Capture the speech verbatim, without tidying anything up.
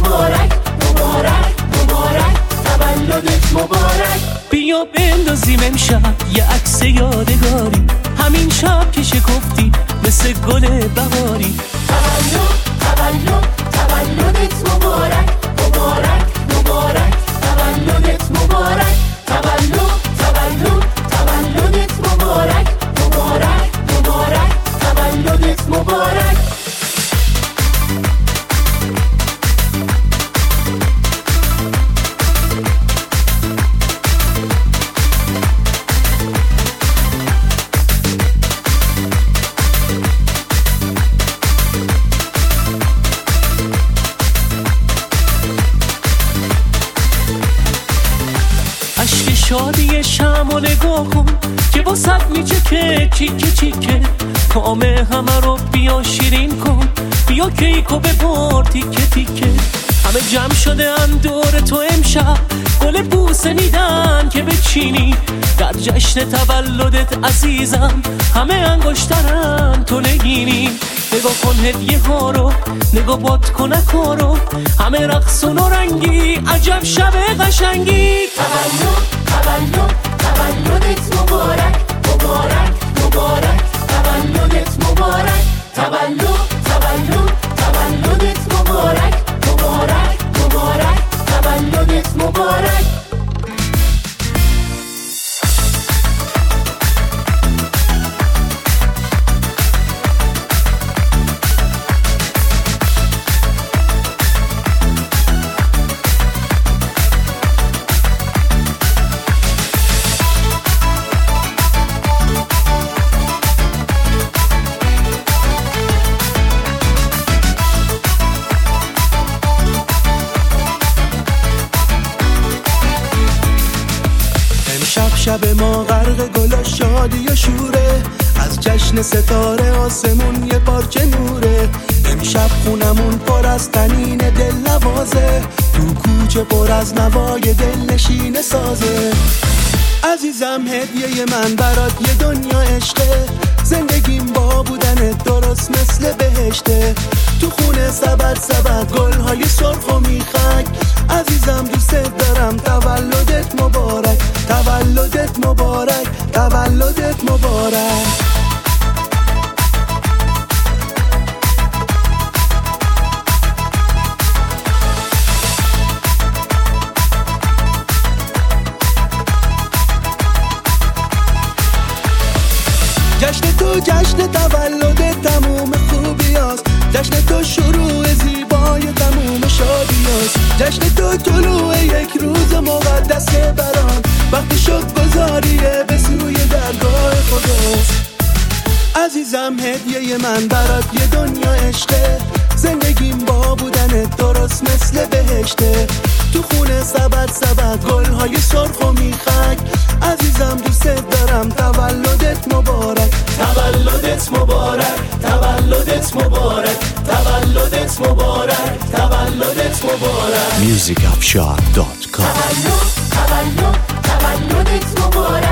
مبارک مبارک مبارک تولدت مبارک. بیا بندازیم امشب یه عکس یادگاری، همین شب که شکفتی مثل گل بهاری. تولد تولد تولدت مبارک مبارک مبارک تولدت مبارک. تولد تولد تولدت مبارک مبارک مبارک تولدت مبارک. شادی شمع نگاه کن که واسد میچه که چیکه چیکه، کام همه رو بیا شیرین کن، بیا کیکو ببر تیکه تیکه. همه جمع شده ان دور تو امشب، گل بوسه میدن که بچینی در جشن تولدت عزیزم. همه انگشترن تو نگینی، نگاه کن هدیه ها رو، نگاه باد کنک ها رو، همه رقصون و رنگی، عجب شب قشنگی. تولد تولد تولدت مبارک مبارک مبارک تولدت مبارک. تولد تولد تولدت مبارک مبارک مبارک تولدت مبارک. شب ما غرق گل و شادی و شوره، از جشن ستاره آسمون یه پارچه نوره. امشب خونمون پر از تنین دل نوازه، تو کوچه پر از نوای دل نشین سازه. عزیزم هدیه من برات یه دنیا عشقه، زندگیم با بودنت درست مثل بهشته. تو خونه سبد سبد گل‌های سرخ و میخک، عزیزم دوست دارم تولدت مبارک تولدت مبارک تولدت مبارک. جشن تو جشن تولد تموم خوبی هست، جشن تو شروع زیبای تموم شادی هست. جشن تو طلوع یک روز مقدس برام، وقتی شد گذاریه به سوی درگاه خداست. عزیزم هدیه من برات یه دنیا عشقه، زندگیم با بودنت درست مثل بهشته. تو خونه سبد سبد گل‌های سرخ و میخک، عزیزم دوست دارم تولدت مبارک تولدت مبارک تولدت مبارک تولدت مبارک تولدت مبارک. music afshar dot com تولد تولد تولدت مبارک